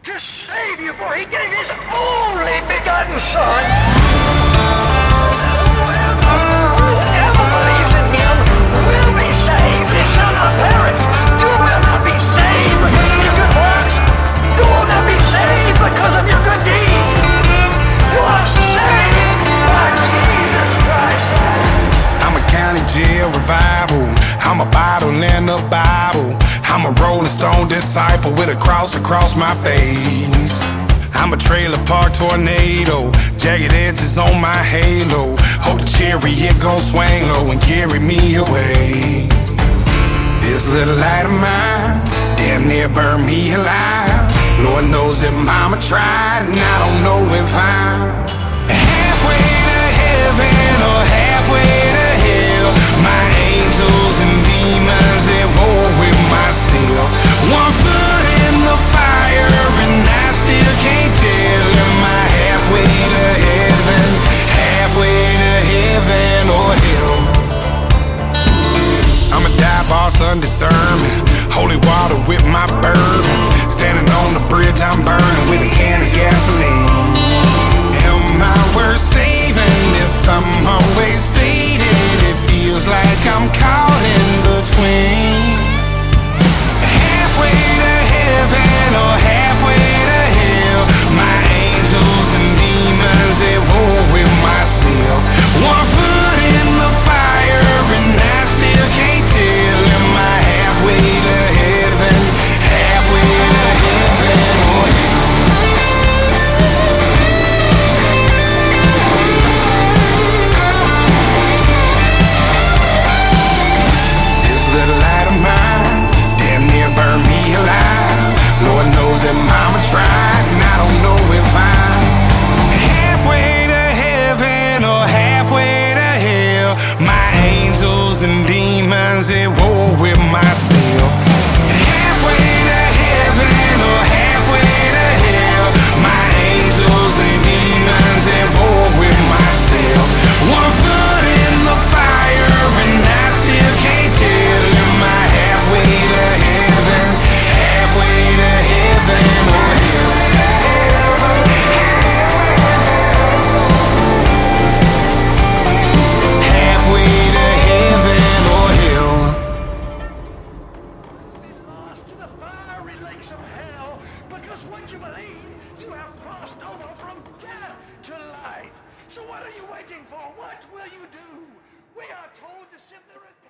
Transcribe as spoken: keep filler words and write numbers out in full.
to save you, for he gave his only begotten Son. Whoever believes in him will be saved. He shall not perish. You will not be saved because of your good works. You will not be saved because of your good deeds. You are saved by Jesus Christ. I'm a county jail revival. I'm a bottle in the Bible. I'm a Rolling Stone disciple with a cross across my face. I'm a trailer park tornado, jagged edges on my halo. Hope the chariot gon' swing low and carry me away. This little light of mine damn near burned me alive. Lord knows that mama tried, and I don't know if I'm halfway to heaven or halfway to hell. My angels and demons at war with myself. One foot in the fire and I still can't tell. Am I halfway to heaven, halfway to heaven or hell? I'm a dive boss under sermon, holy water with my bourbon. Standing on the bridge I'm burning with a can of gasoline. Am I worth saving if I'm always faded? It feels like I'm caught in between. Halfway to heaven or halfway to hell. My angels and demons at war with myself. One foot in the fire and I still can't tell. Am I halfway to heaven, halfway to heaven or hell? This little light of mine damn near burned me alive. Lord knows that mama tried, and I don't know if I'm halfway to heaven or halfway to hell. My angels and demons at war with myself. Halfway to heaven or halfway to hell. My angels and demons at war with myself. One foot in the fire and I still can't tell. Am I halfway to heaven, halfway to heaven or hell? Halfway to heaven or hell. Lost to the fiery lakes of hell, because once you believe, you have crossed over from death to life. So what are you waiting for? What will you do? We are told to simply repent.